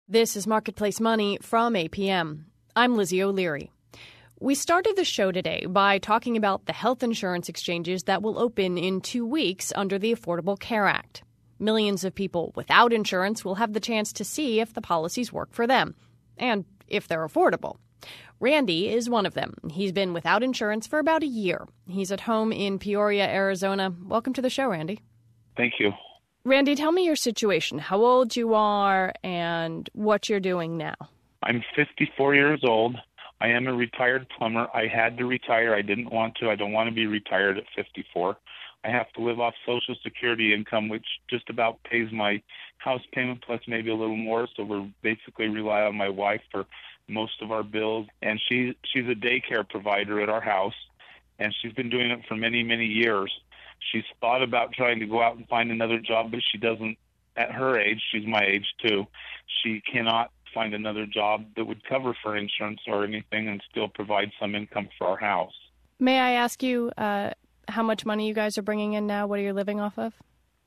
This is Marketplace Money from APM. I'm Lizzie O'Leary. We started the show today by talking about the health insurance exchanges that will open in 2 weeks under the Affordable Care Act. Millions of people without insurance will have the chance to see if the policies work for them and if they're affordable. Randy is one of them. He's been without insurance for about a year. He's at home in Peoria, Arizona. Welcome to the show, Randy. Thank you. Randy, tell me your situation, how old you are, and what you're doing now. I'm 54 years old. I am a retired plumber. I had to retire. I didn't want to. I don't want to be retired at 54. I have to live off Social Security income, which just about pays my house payment plus maybe a little more. So we're basically rely on my wife for most of our bills. And she's a daycare provider at our house, and she's been doing it for many, many years. She's thought about trying to go out and find another job, but she doesn't. At her age, she's my age too, she cannot find another job that would cover for insurance or anything and still provide some income for our house. May I ask you how much money you guys are bringing in now? What are you living off of?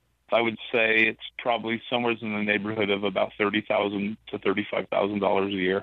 I would say it's probably somewhere in the neighborhood of about $30,000 to $35,000 a year.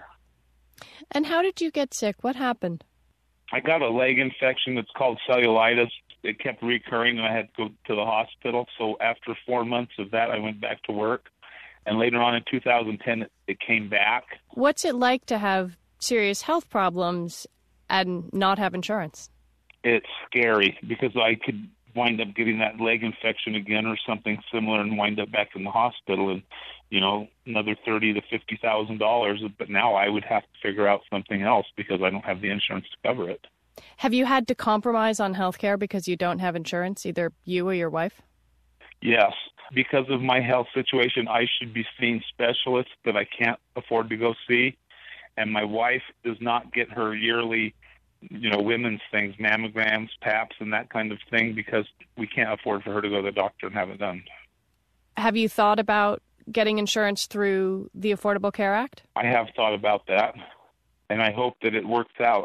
And how did you get sick? What happened? I got a leg infection that's called cellulitis. It kept recurring, and I had to go to the hospital. So after 4 months of that, I went back to work. And later on in 2010, it came back. What's it like to have serious health problems and not have insurance? It's scary because I could wind up getting that leg infection again or something similar and wind up back in the hospital and, another $30,000 to $50,000. But now I would have to figure out something else because I don't have the insurance to cover it. Have you had to compromise on health care because you don't have insurance, either you or your wife? Yes. Because of my health situation, I should be seeing specialists that I can't afford to go see. And my wife does not get her yearly, women's things, mammograms, PAPs, and that kind of thing because we can't afford for her to go to the doctor and have it done. Have you thought about getting insurance through the Affordable Care Act? I have thought about that, and I hope that it works out.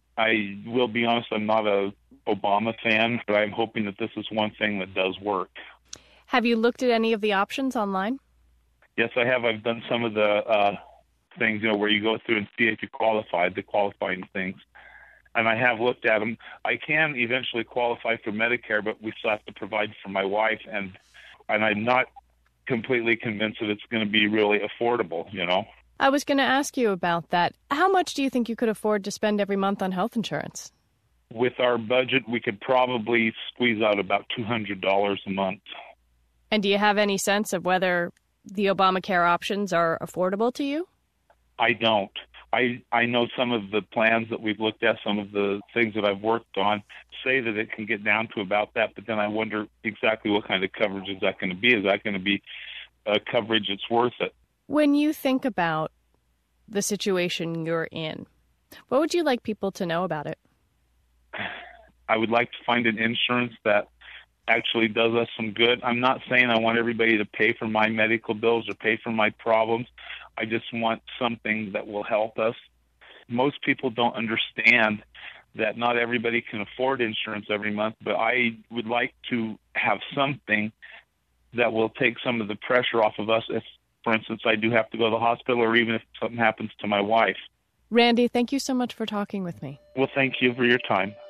I will be honest, I'm not a Obama fan, but I'm hoping that this is one thing that does work. Have you looked at any of the options online? Yes, I have. I've done some of the things, where you go through and see if you qualify, the qualifying things. And I have looked at them. I can eventually qualify for Medicare, but we still have to provide for my wife, and I'm not completely convinced that it's going to be really affordable, I was going to ask you about that. How much do you think you could afford to spend every month on health insurance? With our budget, we could probably squeeze out about $200 a month. And do you have any sense of whether the Obamacare options are affordable to you? I don't. I know some of the plans that we've looked at, some of the things that I've worked on, say that it can get down to about that, but then I wonder exactly what kind of coverage is that going to be. Is that going to be coverage that's worth it? When you think about the situation you're in, what would you like people to know about it? I would like to find an insurance that actually does us some good. I'm not saying I want everybody to pay for my medical bills or pay for my problems. I just want something that will help us. Most people don't understand that not everybody can afford insurance every month, but I would like to have something that will take some of the pressure off of us if, for instance, I do have to go to the hospital or even if something happens to my wife. Randy, thank you so much for talking with me. Well, thank you for your time.